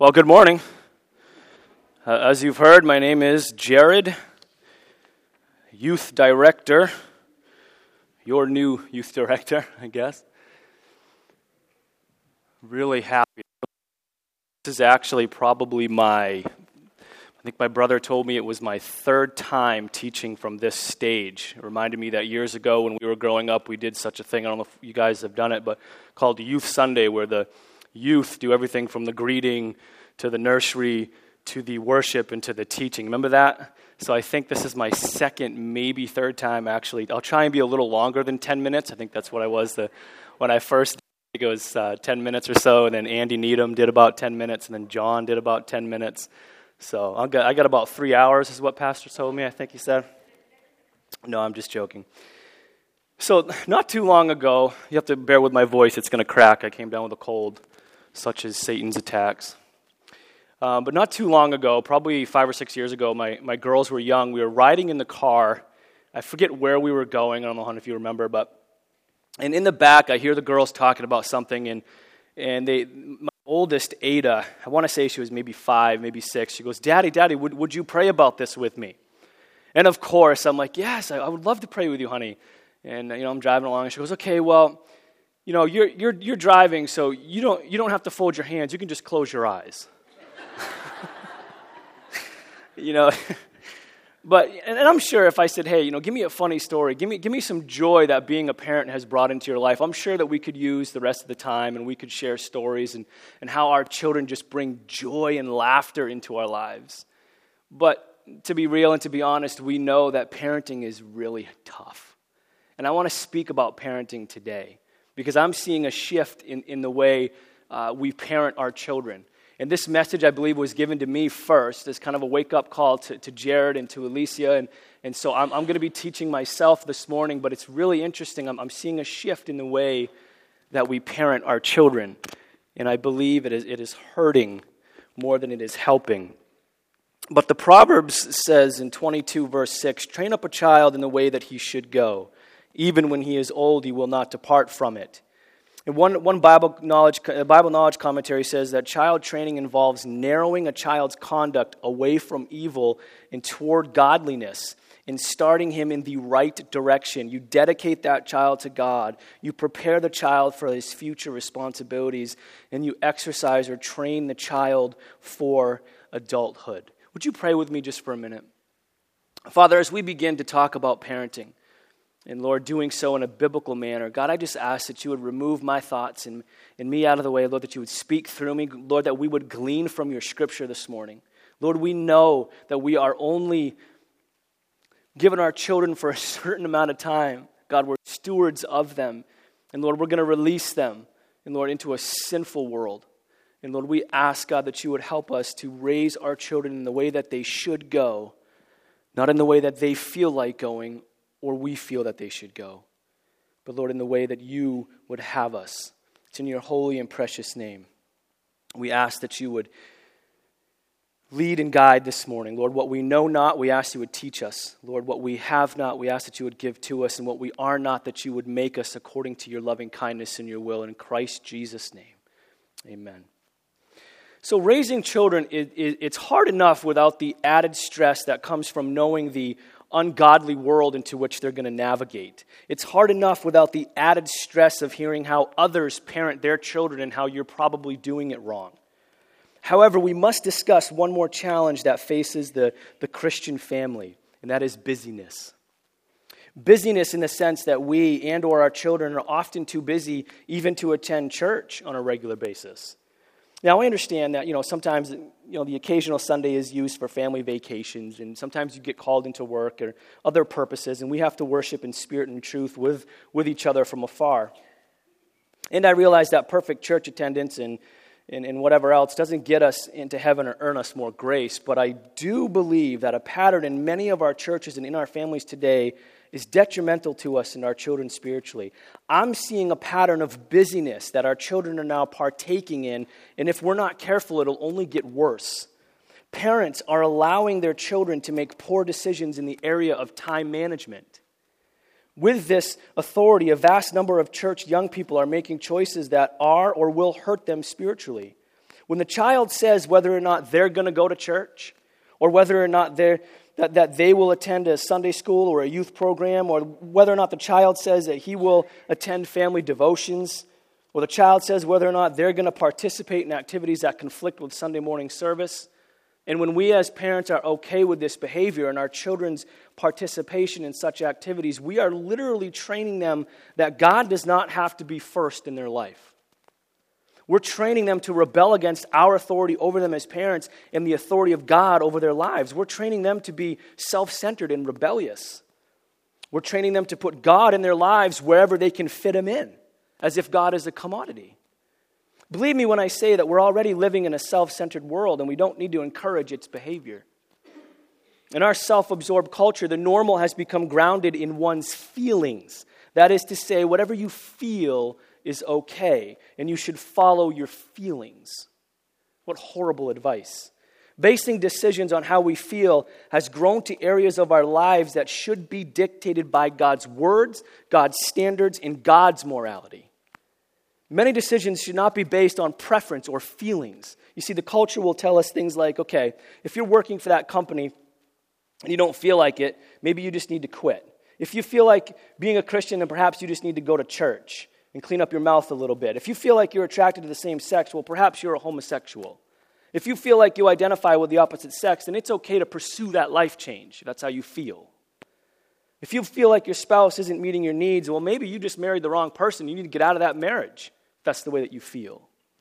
Well, good morning. As you've heard, my name is Jared, youth director, your new youth director, I guess. Really happy. This is actually probably I think my brother told me it was my third time teaching from this stage. It reminded me that years ago when we were growing up, we did such a thing, I don't know if you guys have done it, but called Youth Sunday, where the youth do everything from the greeting to the nursery to the worship and to the teaching. Remember that? So I think this is my second, maybe third time actually. I'll try and be a little longer than 10 minutes. I think that's what I was when I first did. I think it was 10 minutes or so, and then Andy Needham did about 10 minutes, and then John did about 10 minutes. So I got about 3 hours is what Pastor told me, I think he said. No, I'm just joking. So not too long ago, you have to bear with my voice, it's going to crack. I came down with a cold, such as Satan's attacks. But not too long ago, probably 5 or 6 years ago, my girls were young. We were riding in the car. I forget where we were going. I don't know if you remember, and in the back, I hear the girls talking about something, and my oldest, Ada, I want to say she was maybe 5, maybe 6. She goes, Daddy, would you pray about this with me? And of course, I'm like, yes, I would love to pray with you, honey. And I'm driving along, and she goes, okay, well, you're driving, so you don't have to fold your hands. You can just close your eyes. But I'm sure if I said, hey, give me a funny story, give me some joy that being a parent has brought into your life, I'm sure that we could use the rest of the time and we could share stories and how our children just bring joy and laughter into our lives. But to be real and to be honest, we know that parenting is really tough. And I want to speak about parenting today because I'm seeing a shift in the way we parent our children. And this message, I believe, was given to me first as kind of a wake-up call to Jared and to Alicia. And so I'm going to be teaching myself this morning, but it's really interesting. I'm seeing a shift in the way that we parent our children. And I believe it is hurting more than it is helping. But the Proverbs says in 22 verse 6, train up a child in the way that he should go. Even when he is old, he will not depart from it. And one Bible knowledge commentary says that child training involves narrowing a child's conduct away from evil and toward godliness and starting him in the right direction. You dedicate that child to God. You prepare the child for his future responsibilities, and you exercise or train the child for adulthood. Would you pray with me just for a minute? Father, as we begin to talk about parenting, and Lord, doing so in a biblical manner, God, I just ask that you would remove my thoughts and me out of the way, Lord, that you would speak through me, Lord, that we would glean from your scripture this morning. Lord, we know that we are only given our children for a certain amount of time. God, we're stewards of them. And Lord, we're going to release them, and Lord, into a sinful world. And Lord, we ask, God, that you would help us to raise our children in the way that they should go, not in the way that they feel like going or we feel that they should go. But Lord, in the way that you would have us. It's in your holy and precious name. We ask that you would lead and guide this morning. Lord, what we know not, we ask you would teach us. Lord, what we have not, we ask that you would give to us. And what we are not, that you would make us according to your loving kindness and your will. In Christ Jesus' name, amen. So raising children, it's hard enough without the added stress that comes from knowing the ungodly world into which they're going to navigate. It's hard enough without the added stress of hearing how others parent their children and how you're probably doing it wrong. However, we must discuss one more challenge that faces the Christian family, and that is busyness. Busyness in the sense that we and or our children are often too busy even to attend church on a regular basis. Now, I understand that, sometimes, the occasional Sunday is used for family vacations, and sometimes you get called into work or other purposes, and we have to worship in spirit and truth with each other from afar. And I realize that perfect church attendance and whatever else doesn't get us into heaven or earn us more grace, but I do believe that a pattern in many of our churches and in our families today is detrimental to us and our children spiritually. I'm seeing a pattern of busyness that our children are now partaking in, and if we're not careful, it'll only get worse. Parents are allowing their children to make poor decisions in the area of time management. With this authority, a vast number of church young people are making choices that are or will hurt them spiritually. When the child says whether or not they're going to go to church, or whether or not that they will attend a Sunday school or a youth program, or whether or not the child says that he will attend family devotions, or the child says whether or not they're going to participate in activities that conflict with Sunday morning service, and when we as parents are okay with this behavior and our children's participation in such activities, we are literally training them that God does not have to be first in their life. We're training them to rebel against our authority over them as parents and the authority of God over their lives. We're training them to be self-centered and rebellious. We're training them to put God in their lives wherever they can fit him in, as if God is a commodity. Believe me when I say that we're already living in a self-centered world and we don't need to encourage its behavior. In our self-absorbed culture, the normal has become grounded in one's feelings. That is to say, whatever you feel is okay, and you should follow your feelings. What horrible advice. Basing decisions on how we feel has grown to areas of our lives that should be dictated by God's words, God's standards, and God's morality. Many decisions should not be based on preference or feelings. You see, the culture will tell us things like, okay, if you're working for that company and you don't feel like it, maybe you just need to quit. If you feel like being a Christian, then perhaps you just need to go to church and clean up your mouth a little bit. If you feel like you're attracted to the same sex, well, perhaps you're a homosexual. If you feel like you identify with the opposite sex, then it's okay to pursue that life change. That's how you feel. If you feel like your spouse isn't meeting your needs, well, maybe you just married the wrong person. You need to get out of that marriage. If that's the way that you feel.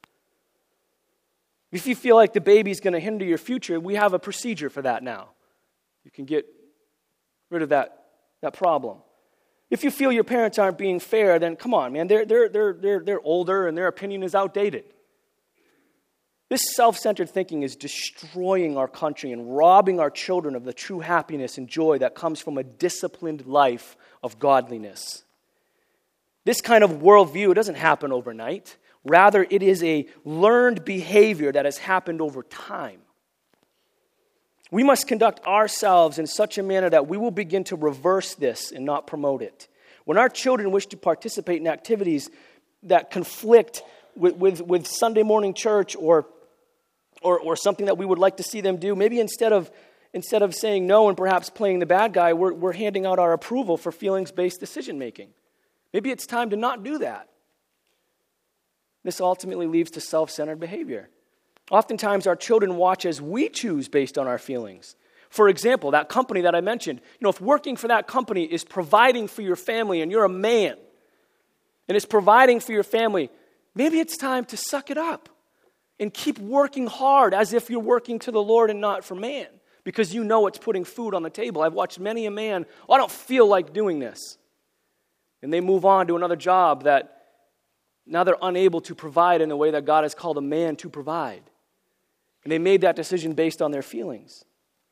If you feel like the baby's going to hinder your future, we have a procedure for that now. You can get rid of that problem. If you feel your parents aren't being fair, then come on, man, they're older and their opinion is outdated. This self-centered thinking is destroying our country and robbing our children of the true happiness and joy that comes from a disciplined life of godliness. This kind of worldview doesn't happen overnight. Rather, it is a learned behavior that has happened over time. We must conduct ourselves in such a manner that we will begin to reverse this and not promote it. When our children wish to participate in activities that conflict with Sunday morning church or something that we would like to see them do, maybe instead of saying no and perhaps playing the bad guy, we're handing out our approval for feelings-based decision-making. Maybe it's time to not do that. This ultimately leads to self-centered behavior. Oftentimes, our children watch as we choose based on our feelings. For example, that company that I mentioned, if working for that company is providing for your family and you're a man and it's providing for your family, maybe it's time to suck it up and keep working hard as if you're working to the Lord and not for man, because you know it's putting food on the table. I've watched many a man, I don't feel like doing this. And they move on to another job that now they're unable to provide in the way that God has called a man to provide. And they made that decision based on their feelings.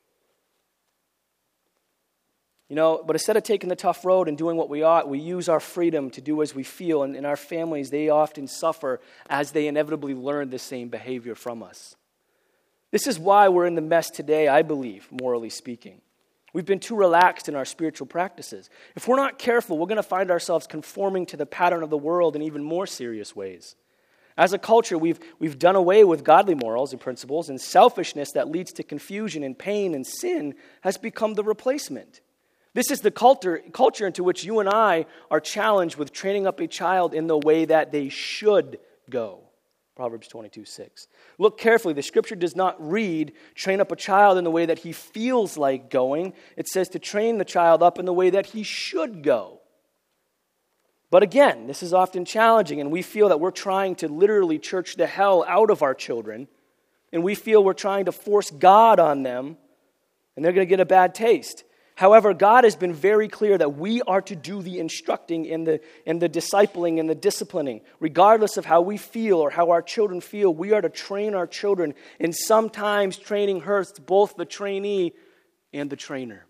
But instead of taking the tough road and doing what we ought, we use our freedom to do as we feel. And in our families, they often suffer as they inevitably learn the same behavior from us. This is why we're in the mess today, I believe, morally speaking. We've been too relaxed in our spiritual practices. If we're not careful, we're going to find ourselves conforming to the pattern of the world in even more serious ways. As a culture, we've done away with godly morals and principles, and selfishness that leads to confusion and pain and sin has become the replacement. This is the culture into which you and I are challenged with training up a child in the way that they should go. Proverbs 22:6. Look carefully. The scripture does not read, train up a child in the way that he feels like going. It says to train the child up in the way that he should go. But again, this is often challenging, and we feel that we're trying to literally church the hell out of our children, and we feel we're trying to force God on them, and they're going to get a bad taste. However, God has been very clear that we are to do the instructing and the discipling and the disciplining. Regardless of how we feel or how our children feel, we are to train our children, and sometimes training hurts both the trainee and the trainer.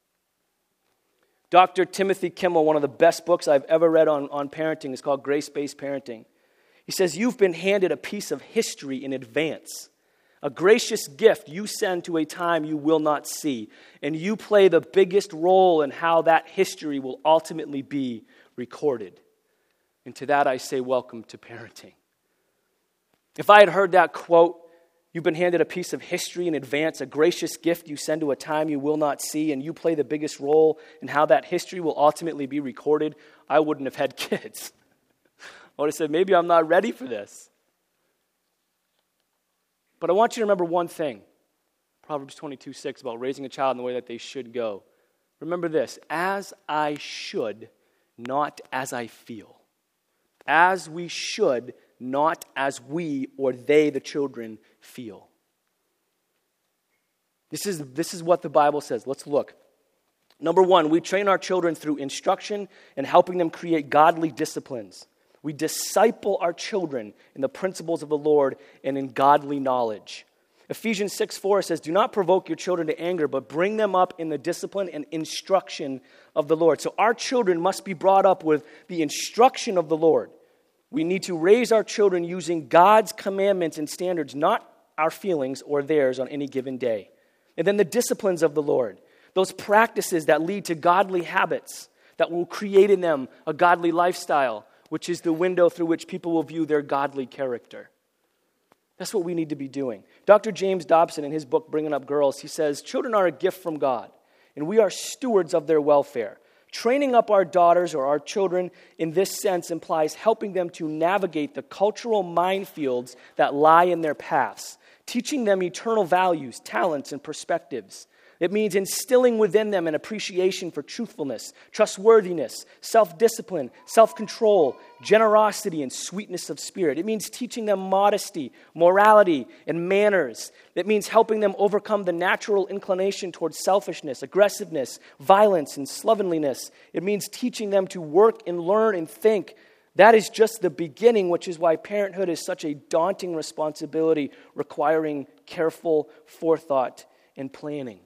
Dr. Timothy Kimmel, one of the best books I've ever read on parenting, is called Grace-Based Parenting. He says, you've been handed a piece of history in advance, a gracious gift you send to a time you will not see, and you play the biggest role in how that history will ultimately be recorded. And to that I say, welcome to parenting. If I had heard that quote You've been handed a piece of history in advance, a gracious gift you send to a time you will not see, and you play the biggest role in how that history will ultimately be recorded. I wouldn't have had kids. I would have said, maybe I'm not ready for this. But I want you to remember one thing. Proverbs 22:6 about raising a child in the way that they should go. Remember this, as I should, not as I feel. As we should, not as we or they, the children, feel. This is what the Bible says. Let's look. Number one, we train our children through instruction and helping them create godly disciplines. We disciple our children in the principles of the Lord and in godly knowledge. Ephesians 6:4 says, do not provoke your children to anger, but bring them up in the discipline and instruction of the Lord. So our children must be brought up with the instruction of the Lord. We need to raise our children using God's commandments and standards, not our feelings or theirs on any given day. And then the disciplines of the Lord, those practices that lead to godly habits that will create in them a godly lifestyle, which is the window through which people will view their godly character. That's what we need to be doing. Dr. James Dobson, in his book, Bringing Up Girls, he says, children are a gift from God, and we are stewards of their welfare. Training up our daughters or our children in this sense implies helping them to navigate the cultural minefields that lie in their paths, teaching them eternal values, talents, and perspectives. It means instilling within them an appreciation for truthfulness, trustworthiness, self-discipline, self-control, generosity, and sweetness of spirit. It means teaching them modesty, morality, and manners. It means helping them overcome the natural inclination towards selfishness, aggressiveness, violence, and slovenliness. It means teaching them to work and learn and think. That is just the beginning, which is why parenthood is such a daunting responsibility, requiring careful forethought and planning.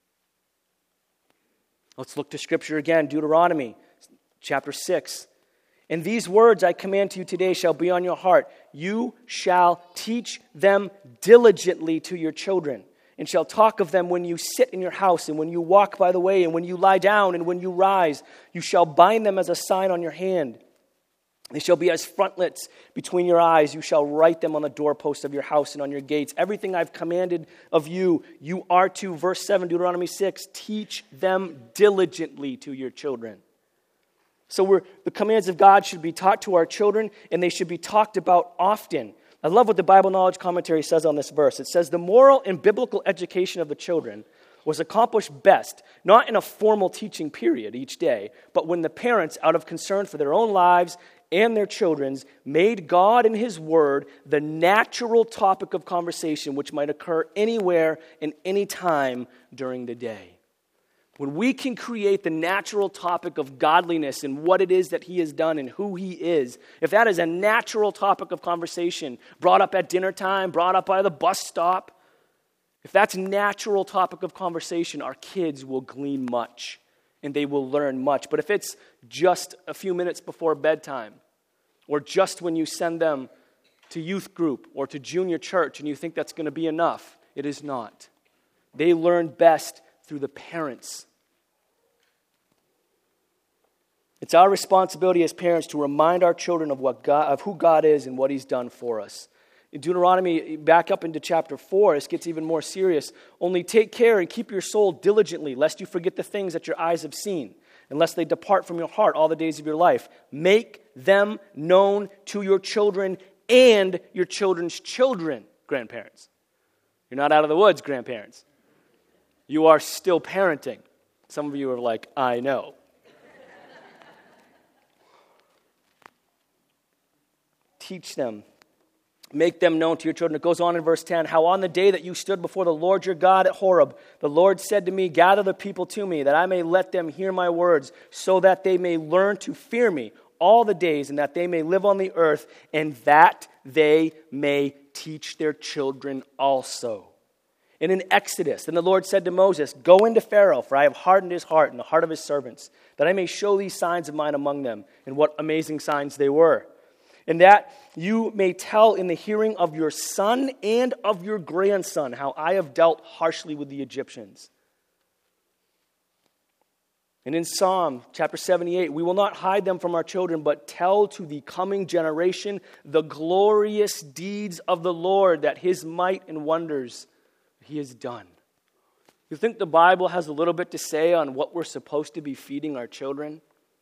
Let's look to Scripture again, Deuteronomy chapter 6. And these words I command to you today shall be on your heart. You shall teach them diligently to your children, and shall talk of them when you sit in your house, and when you walk by the way, and when you lie down, and when you rise. You shall bind them as a sign on your hand. They shall be as frontlets between your eyes. You shall write them on the doorposts of your house and on your gates. Everything I've commanded of you, you are to, verse 7, Deuteronomy 6, teach them diligently to your children. So the commands of God should be taught to our children, and they should be talked about often. I love what the Bible Knowledge Commentary says on this verse. It says, the moral and biblical education of the children was accomplished best, not in a formal teaching period each day, but when the parents, out of concern for their own lives and their children's, made God and His Word the natural topic of conversation which might occur anywhere and any time during the day. When we can create the natural topic of godliness and what it is that He has done and who He is, if that is a natural topic of conversation, brought up at dinner time, brought up by the bus stop, if that's a natural topic of conversation, our kids will glean much and they will learn much. But if it's just a few minutes before bedtime, or just when you send them to youth group or to junior church and you think that's going to be enough, it is not. They learn best through the parents. It's our responsibility as parents to remind our children of who God is and what He's done for us. In Deuteronomy, back up into chapter 4, this gets even more serious. Only take care and keep your soul diligently, lest you forget the things that your eyes have seen, unless they depart from your heart all the days of your life. Make them known to your children and your children's children, grandparents. You're not out of the woods, grandparents. You are still parenting. Some of you are like, I know. Teach them. Make them known to your children. It goes on in verse 10. How on the day that you stood before the Lord your God at Horeb, the Lord said to me, gather the people to me, that I may let them hear my words, so that they may learn to fear me all the days, and that they may live on the earth, and that they may teach their children also. And in Exodus, then the Lord said to Moses, go into Pharaoh, for I have hardened his heart and the heart of his servants, that I may show these signs of mine among them. And what amazing signs they were. And that you may tell in the hearing of your son and of your grandson how I have dealt harshly with the Egyptians. And in Psalm chapter 78, we will not hide them from our children, but tell to the coming generation the glorious deeds of the Lord, that his might and wonders he has done. You think the Bible has a little bit to say on what we're supposed to be feeding our children?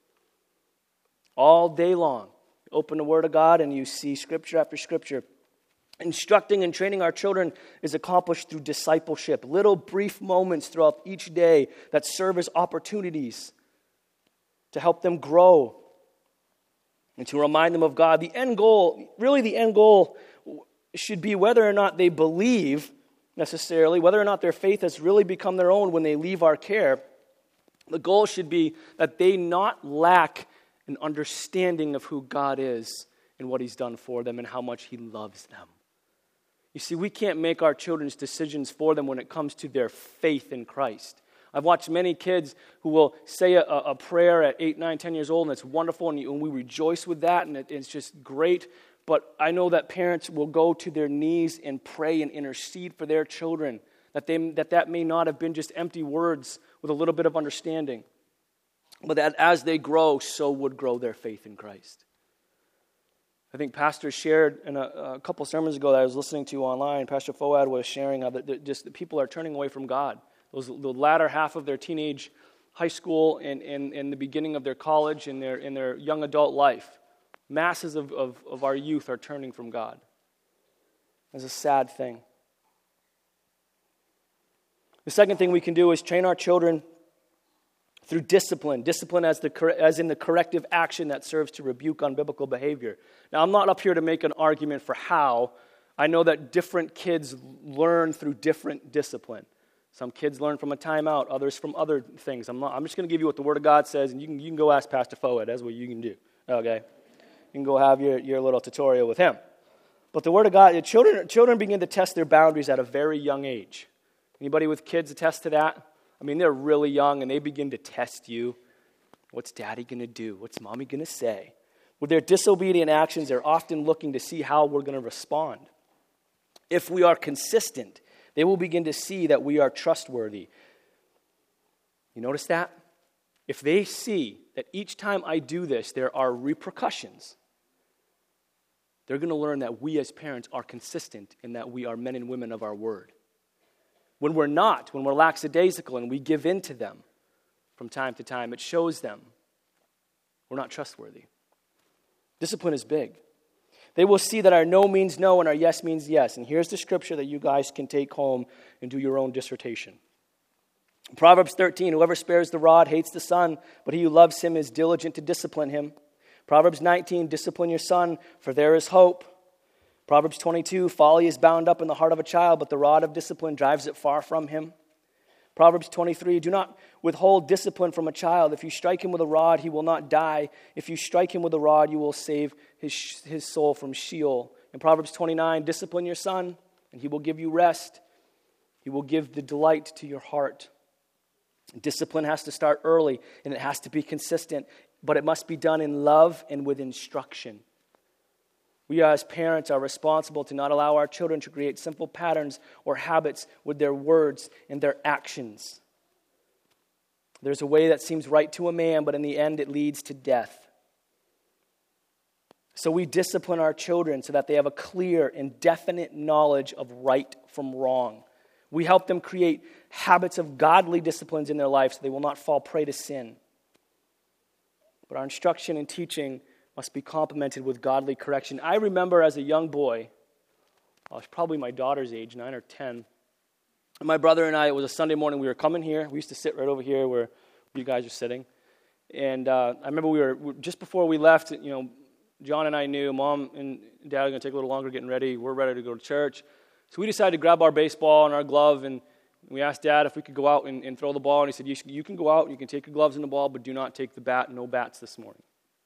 All day long. You open the Word of God and you see scripture after scripture. Instructing and training our children is accomplished through discipleship, little brief moments throughout each day that serve as opportunities to help them grow and to remind them of God. The end goal should be whether or not they believe necessarily, whether or not their faith has really become their own when they leave our care. The goal should be that they not lack an understanding of who God is and what he's done for them and how much he loves them. You see, we can't make our children's decisions for them when it comes to their faith in Christ. I've watched many kids who will say a prayer at 8, 9, 10 years old, and it's wonderful, and we rejoice with that, and it's just great. But I know that parents will go to their knees and pray and intercede for their children, that may not have been just empty words with a little bit of understanding, but that as they grow, so would grow their faith in Christ. I think Pastor shared in a couple sermons ago that I was listening to online, Pastor Foad was sharing how that people are turning away from God. The latter half of their teenage high school and the beginning of their college and their young adult life. Masses of our youth are turning from God. It's a sad thing. The second thing we can do is train our children through discipline. Discipline as in the corrective action that serves to rebuke unbiblical behavior. Now, I'm not up here to make an argument for how. I know that different kids learn through different discipline. Some kids learn from a timeout, others from other things. I'm just going to give you what the Word of God says, and you can go ask Pastor Foad. That's what you can do. Okay? You can go have your little tutorial with him. But the Word of God, children begin to test their boundaries at a very young age. Anybody with kids attest to that? I mean, they're really young, and they begin to test you. What's Daddy going to do? What's Mommy going to say? With their disobedient actions, they're often looking to see how we're going to respond. If we are consistent, they will begin to see that we are trustworthy. You notice that? If they see that each time I do this, there are repercussions, they're going to learn that we as parents are consistent and that we are men and women of our word. When we're not, when we're lackadaisical and we give in to them from time to time, it shows them we're not trustworthy. Discipline is big. They will see that our no means no and our yes means yes. And here's the scripture that you guys can take home and do your own dissertation. Proverbs 13, whoever spares the rod hates the son, but he who loves him is diligent to discipline him. Proverbs 19, discipline your son, for there is hope. Proverbs 22, folly is bound up in the heart of a child, but the rod of discipline drives it far from him. Proverbs 23, do not withhold discipline from a child. If you strike him with a rod, he will not die. If you strike him with a rod, you will save his soul from Sheol. In Proverbs 29, discipline your son, and he will give you rest. He will give the delight to your heart. Discipline has to start early, and it has to be consistent, but it must be done in love and with instruction. We as parents are responsible to not allow our children to create simple patterns or habits with their words and their actions. There's a way that seems right to a man, but in the end it leads to death. So we discipline our children so that they have a clear and definite knowledge of right from wrong. We help them create habits of godly disciplines in their life so they will not fall prey to sin. But our instruction and teaching must be complemented with godly correction. I remember as a young boy, I was probably my daughter's age, 9 or 10. And my brother and I, it was a Sunday morning, we were coming here. We used to sit right over here where you guys are sitting. And I remember we were just before we left, John and I knew Mom and Dad are going to take a little longer getting ready. We're ready to go to church. So we decided to grab our baseball and our glove, and we asked Dad if we could go out and throw the ball. And he said, you can go out, you can take your gloves and the ball, but do not take the bat. No bats this morning.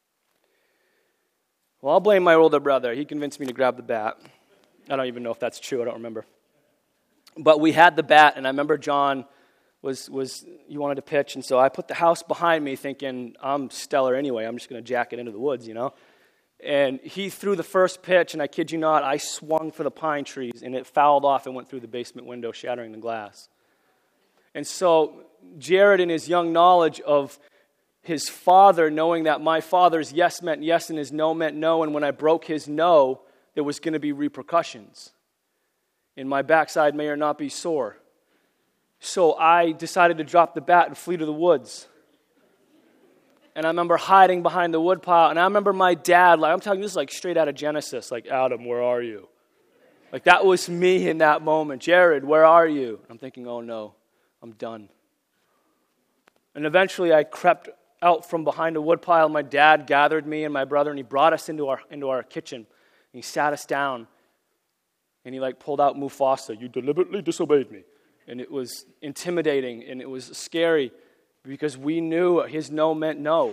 Well, I'll blame my older brother. He convinced me to grab the bat. I don't even know if that's true. I don't remember. But we had the bat, and I remember John he wanted to pitch, and so I put the house behind me thinking, I'm stellar anyway. I'm just going to jack it into the woods, And he threw the first pitch, and I kid you not, I swung for the pine trees, and it fouled off and went through the basement window, shattering the glass. And so Jared, in his young knowledge of his father, knowing that my father's yes meant yes and his no meant no, and when I broke his no, there was going to be repercussions. And my backside may or not be sore. So I decided to drop the bat and flee to the woods. And I remember hiding behind the woodpile, and I remember my dad, I'm telling you, this is like straight out of Genesis, like, Adam, where are you? Like, that was me in that moment. Jared, where are you? I'm thinking, oh no, I'm done. And eventually I crept out from behind a woodpile. My dad gathered me and my brother, and he brought us into our kitchen. And he sat us down, and he pulled out Mufasa. You deliberately disobeyed me. And it was intimidating, and it was scary, because we knew his no meant no.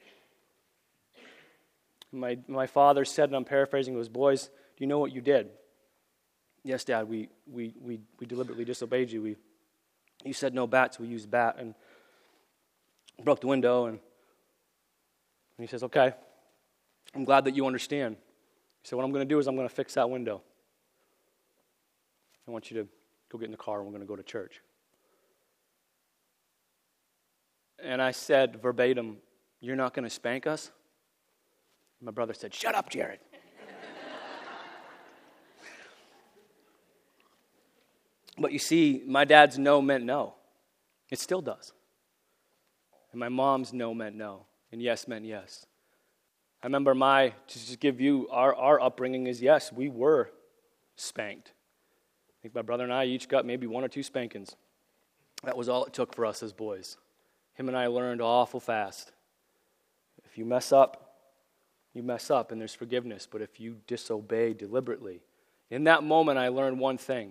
My father said, and I'm paraphrasing, goes, boys, do you know what you did? Yes, Dad, we deliberately disobeyed you. You said no bats, we used bat, and broke the window, and he says, okay, I'm glad that you understand. He said, what I'm going to do is I'm going to fix that window. I want you to go get in the car, and we're going to go to church. And I said verbatim, you're not going to spank us? My brother said, shut up, Jared. But you see, my dad's no meant no. It still does. And my mom's no meant no, and yes meant yes. I remember to just give you, our upbringing is yes, we were spanked. I think my brother and I each got maybe 1 or 2 spankings. That was all it took for us as boys. Him and I learned awful fast. If you mess up, and there's forgiveness. But if you disobey deliberately, in that moment I learned one thing.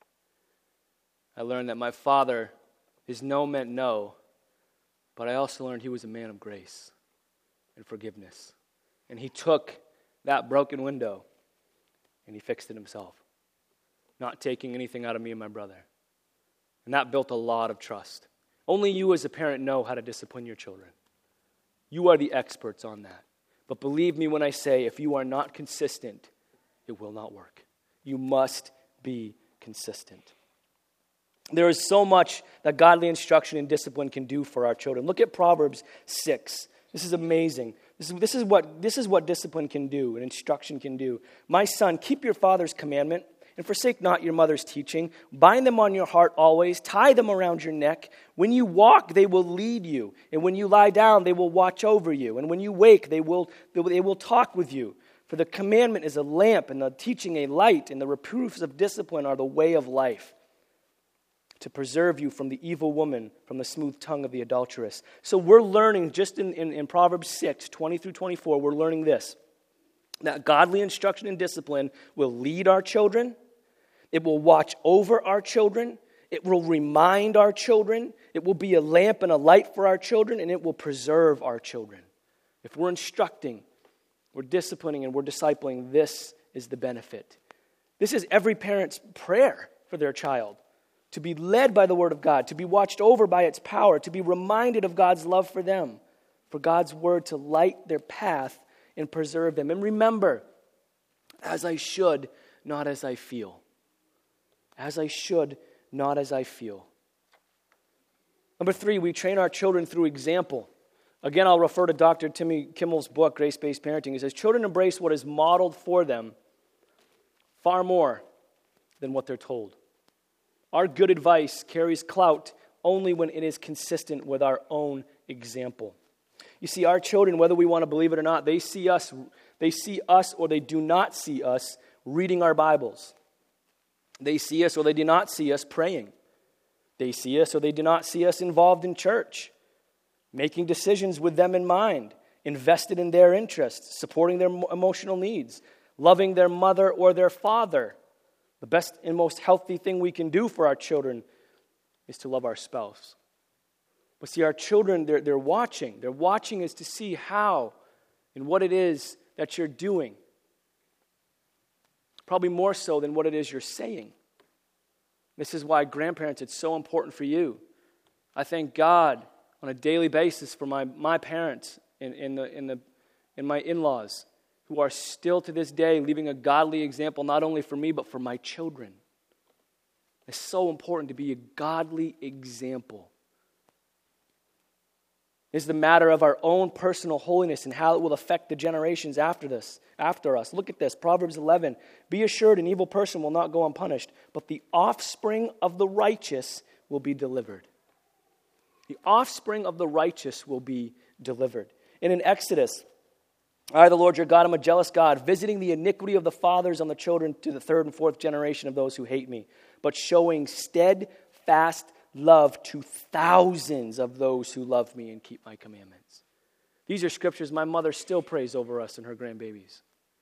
I learned that my father, his no meant no, but I also learned he was a man of grace and forgiveness. And he took that broken window and he fixed it himself, not taking anything out of me and my brother. And that built a lot of trust. Only you as a parent know how to discipline your children. You are the experts on that. But believe me when I say, if you are not consistent, it will not work. You must be consistent. There is so much that godly instruction and discipline can do for our children. Look at Proverbs 6. This is amazing. This is what discipline can do and instruction can do. My son, keep your father's commandment and forsake not your mother's teaching. Bind them on your heart always. Tie them around your neck. When you walk, they will lead you. And when you lie down, they will watch over you. And when you wake, they will talk with you. For the commandment is a lamp, and the teaching a light, and the reproofs of discipline are the way of life, to preserve you from the evil woman, from the smooth tongue of the adulteress. So we're learning, just in Proverbs 6, 20 through 24, we're learning this, that godly instruction and discipline will lead our children, it will watch over our children, it will remind our children, it will be a lamp and a light for our children, and it will preserve our children. If we're instructing, we're disciplining, and we're discipling, this is the benefit. This is every parent's prayer for their child. To be led by the Word of God, to be watched over by its power, to be reminded of God's love for them, for God's Word to light their path and preserve them. And remember, as I should, not as I feel. As I should, not as I feel. Number 3, we train our children through example. Again, I'll refer to Dr. Timmy Kimmel's book, Grace-Based Parenting. He says, children embrace what is modeled for them far more than what they're told. Our good advice carries clout only when it is consistent with our own example. You see, our children, whether we want to believe it or not, they see us or they do not see us reading our Bibles. They see us or they do not see us praying. They see us or they do not see us involved in church, making decisions with them in mind, invested in their interests, supporting their emotional needs, loving their mother or their father. The best and most healthy thing we can do for our children is to love our spouse. But see, our children, they're watching. They're watching is to see how and what it is that you're doing. Probably more so than what it is you're saying. This is why, grandparents, it's so important for you. I thank God on a daily basis for my parents and my in-laws, who are still to this day leaving a godly example not only for me, but for my children. It's so important to be a godly example. It's the matter of our own personal holiness and how it will affect the generations after us. Look at this, Proverbs 11. Be assured an evil person will not go unpunished, but the offspring of the righteous will be delivered. The offspring of the righteous will be delivered. And in Exodus, I, the Lord your God, am a jealous God, visiting the iniquity of the fathers on the children to the third and fourth generation of those who hate me, but showing steadfast love to thousands of those who love me and keep my commandments. These are scriptures my mother still prays over us and her grandbabies.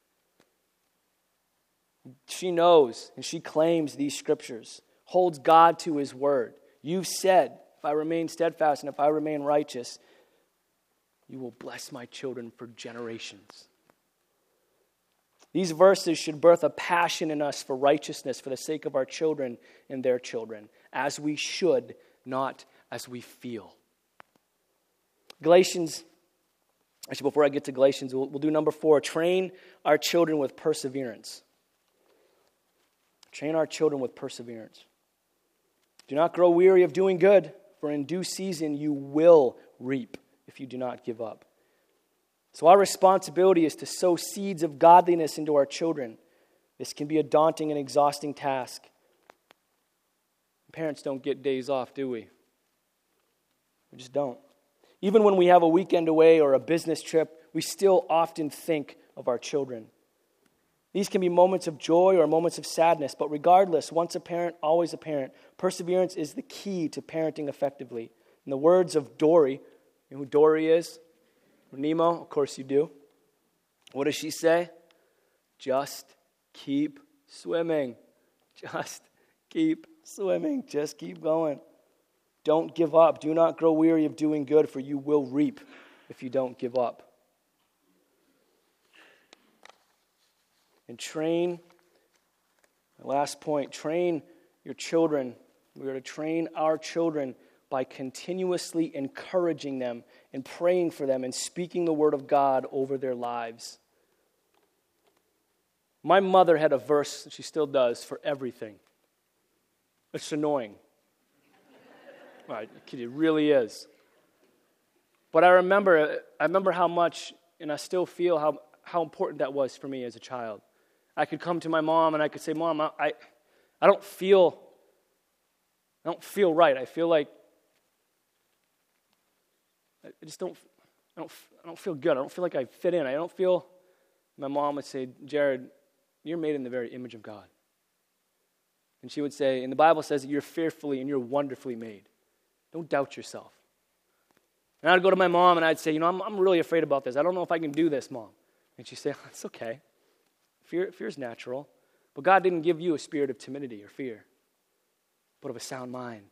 She knows and she claims these scriptures, holds God to his word. You've said, if I remain steadfast and if I remain righteous, you will bless my children for generations. These verses should birth a passion in us for righteousness for the sake of our children and their children, as we should, not as we feel. Galatians, actually before I get to Galatians, we'll do number 4, train our children with perseverance. Train our children with perseverance. Do not grow weary of doing good, for in due season you will reap if you do not give up. So our responsibility is to sow seeds of godliness into our children. This can be a daunting and exhausting task. Parents don't get days off, do we? We just don't. Even when we have a weekend away or a business trip, we still often think of our children. These can be moments of joy or moments of sadness, but regardless, once a parent, always a parent. Perseverance is the key to parenting effectively. In the words of Dory, you know who Dory is? Nemo, of course you do. What does she say? Just keep swimming. Just keep swimming. Just keep going. Don't give up. Do not grow weary of doing good, for you will reap if you don't give up. And train, my last point, train your children. We are to train our children by continuously encouraging them and praying for them and speaking the word of God over their lives. My mother had a verse, she still does, for everything. It's annoying. Right, it really is. But I remember how much, and I still feel how important that was for me as a child. I could come to my mom and I could say, Mom, I don't feel right. I feel like I don't feel good. I don't feel like I fit in. My mom would say, Jared, you're made in the very image of God. And she would say, and the Bible says that you're fearfully and you're wonderfully made. Don't doubt yourself. And I'd go to my mom and I'd say, I'm really afraid about this. I don't know if I can do this, Mom. And she'd say, it's okay. Fear's natural. But God didn't give you a spirit of timidity or fear, but of a sound mind.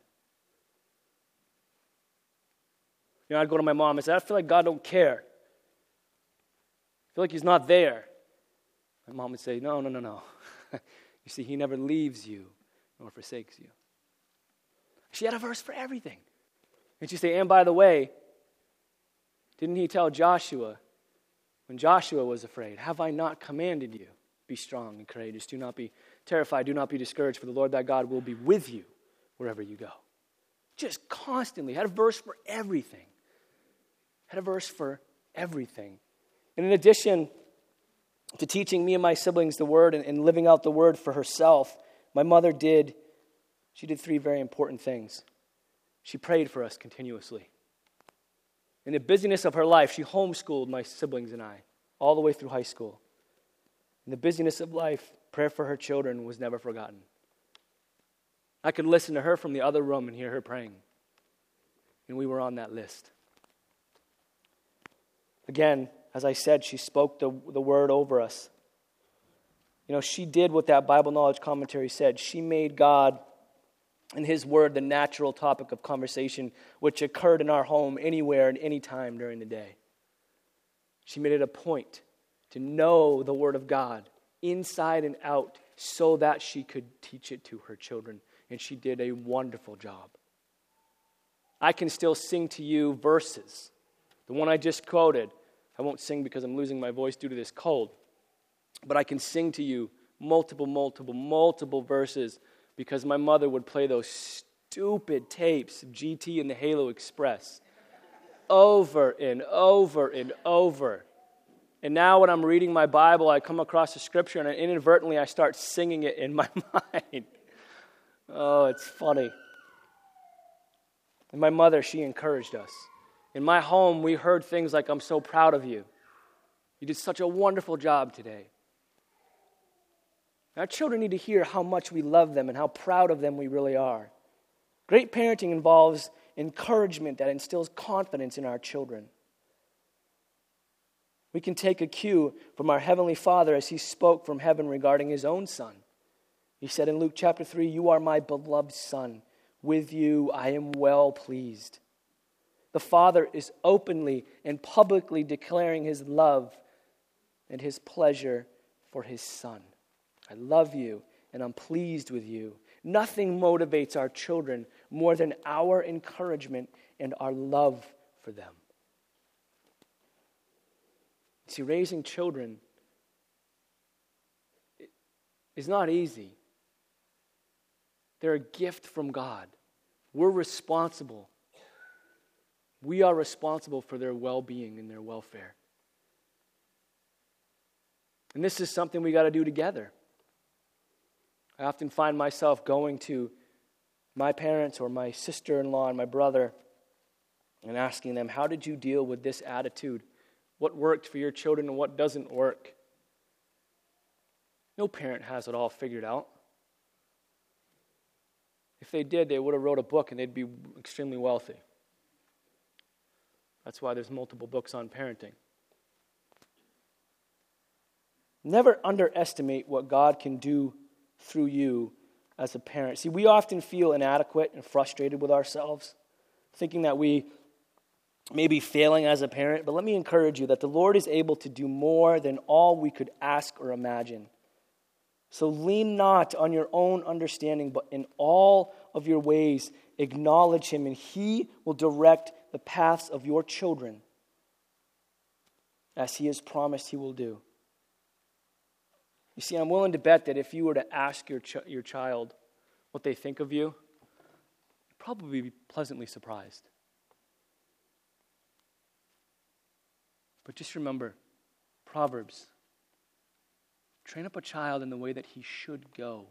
I'd go to my mom and say, I feel like God don't care. I feel like he's not there. My mom would say, no. You see, he never leaves you nor forsakes you. She had a verse for everything. And she'd say, and by the way, didn't he tell Joshua, when Joshua was afraid, have I not commanded you? Be strong and courageous. Do not be terrified. Do not be discouraged, for the Lord thy God will be with you wherever you go. Just constantly had a verse for everything. Had a verse for everything. And in addition to teaching me and my siblings the word and living out the word for herself, my mother did 3 very important things. She prayed for us continuously. In the busyness of her life, she homeschooled my siblings and I all the way through high school. In the busyness of life, prayer for her children was never forgotten. I could listen to her from the other room and hear her praying. And we were on that list. Again, as I said, she spoke the word over us. She did what that Bible Knowledge Commentary said. She made God and his word the natural topic of conversation which occurred in our home anywhere and any time during the day. She made it a point to know the word of God inside and out so that she could teach it to her children. And she did a wonderful job. I can still sing to you verses. The one I just quoted, I won't sing because I'm losing my voice due to this cold. But I can sing to you multiple verses because my mother would play those stupid tapes of GT and the Halo Express over and over and over. And now when I'm reading my Bible, I come across a scripture and inadvertently I start singing it in my mind. Oh, it's funny. And my mother, she encouraged us. In my home, we heard things like, "I'm so proud of you. You did such a wonderful job today." Our children need to hear how much we love them and how proud of them we really are. Great parenting involves encouragement that instills confidence in our children. We can take a cue from our Heavenly Father as He spoke from heaven regarding His own Son. He said in Luke chapter 3, "You are my beloved Son. With you I am well pleased." The Father is openly and publicly declaring His love and His pleasure for His Son. I love you and I'm pleased with you. Nothing motivates our children more than our encouragement and our love for them. See, raising children is not easy. They're a gift from God. We're responsible. We are responsible for their well-being and their welfare. And this is something we got to do together. I often find myself going to my parents or my sister-in-law and my brother and asking them, "How did you deal with this attitude? What worked for your children and what doesn't work?" No parent has it all figured out. If they did, they would have wrote a book and they'd be extremely wealthy. That's why there's multiple books on parenting. Never underestimate what God can do through you as a parent. See, we often feel inadequate and frustrated with ourselves, thinking that we may be failing as a parent, but let me encourage you that the Lord is able to do more than all we could ask or imagine. So lean not on your own understanding, but in all of your ways acknowledge Him, and He will direct the paths of your children as He has promised He will do. You see, I'm willing to bet that if you were to ask your child what they think of you, you'd probably be pleasantly surprised. But just remember, Proverbs, train up a child in the way that he should go.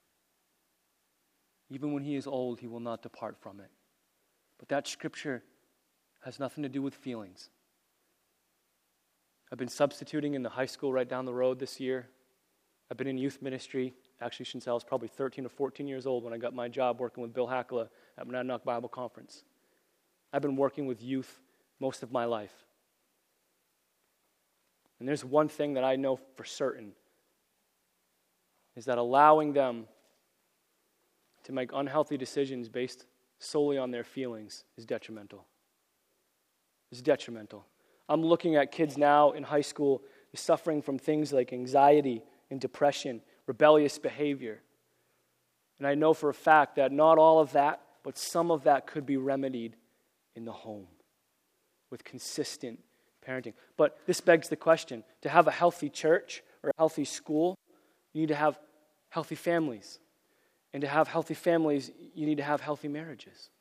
Even when he is old, he will not depart from it. But that scripture has nothing to do with feelings. I've been substituting in the high school right down the road this year. I've been in youth ministry, actually since I was probably 13 or 14 years old when I got my job working with Bill Hackala at Monadnock Bible Conference. I've been working with youth most of my life. And there's one thing that I know for certain, is that allowing them to make unhealthy decisions based solely on their feelings is detrimental. It's detrimental. I'm looking at kids now in high school suffering from things like anxiety and depression, rebellious behavior. And I know for a fact that not all of that, but some of that could be remedied in the home with consistent parenting. But this begs the question, to have a healthy church or a healthy school, you need to have healthy families. And to have healthy families, you need to have healthy marriages.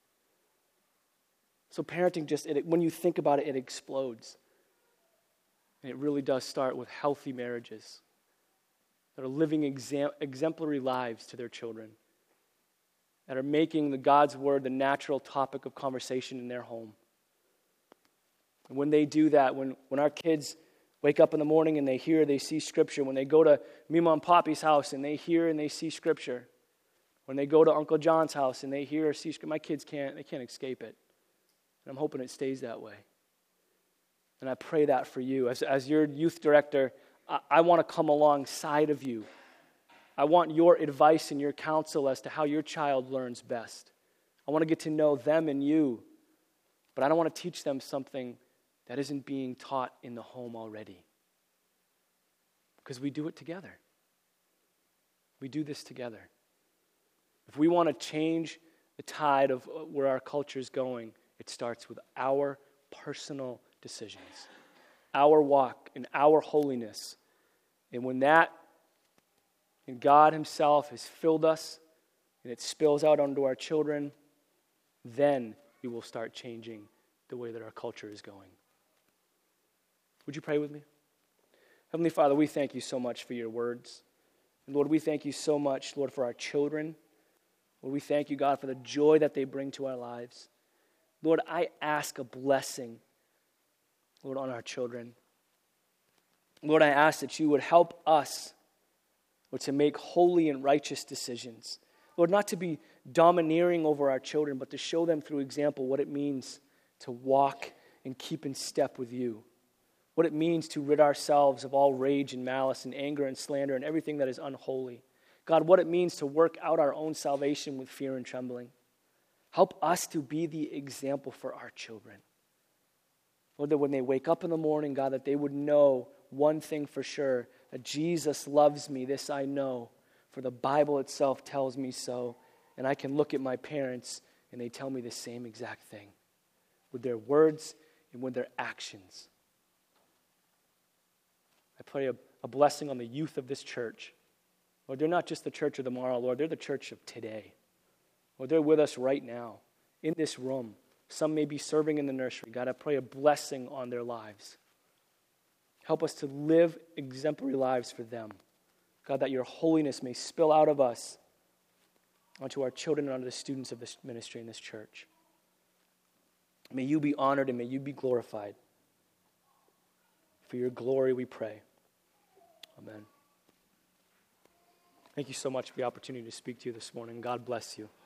So parenting when you think about it, it explodes. And it really does start with healthy marriages that are living exemplary lives to their children, that are making the God's Word the natural topic of conversation in their home. And when they do that, when our kids wake up in the morning and they see Scripture, when they go to Mima and Poppy's house and they hear and they see Scripture, when they go to Uncle John's house and they hear or see Scripture, my kids can't escape it. And I'm hoping it stays that way. And I pray that for you. As your youth director, I want to come alongside of you. I want your advice and your counsel as to how your child learns best. I want to get to know them and you, but I don't want to teach them something that isn't being taught in the home already. Because we do it together. We do this together. If we want to change the tide of where our culture is going, it starts with our personal decisions, our walk and our holiness. And when God Himself has filled us and it spills out onto our children, then we will start changing the way that our culture is going. Would you pray with me? Heavenly Father, we thank you so much for your words. And Lord, we thank you so much, Lord, for our children. Lord, we thank you, God, for the joy that they bring to our lives. Lord, I ask a blessing, Lord, on our children. Lord, I ask that you would help us, Lord, to make holy and righteous decisions. Lord, not to be domineering over our children, but to show them through example what it means to walk and keep in step with you. What it means to rid ourselves of all rage and malice and anger and slander and everything that is unholy. God, what it means to work out our own salvation with fear and trembling. Help us to be the example for our children. Lord, that when they wake up in the morning, God, that they would know one thing for sure, that Jesus loves me, this I know, for the Bible itself tells me so, and I can look at my parents and they tell me the same exact thing, with their words and with their actions. I pray a blessing on the youth of this church. Lord, they're not just the church of tomorrow, Lord, they're the church of today. Lord, they're with us right now, in this room. Some may be serving in the nursery. God, I pray a blessing on their lives. Help us to live exemplary lives for them. God, that your holiness may spill out of us onto our children and onto the students of this ministry in this church. May you be honored and may you be glorified. For your glory we pray. Amen. Thank you so much for the opportunity to speak to you this morning. God bless you.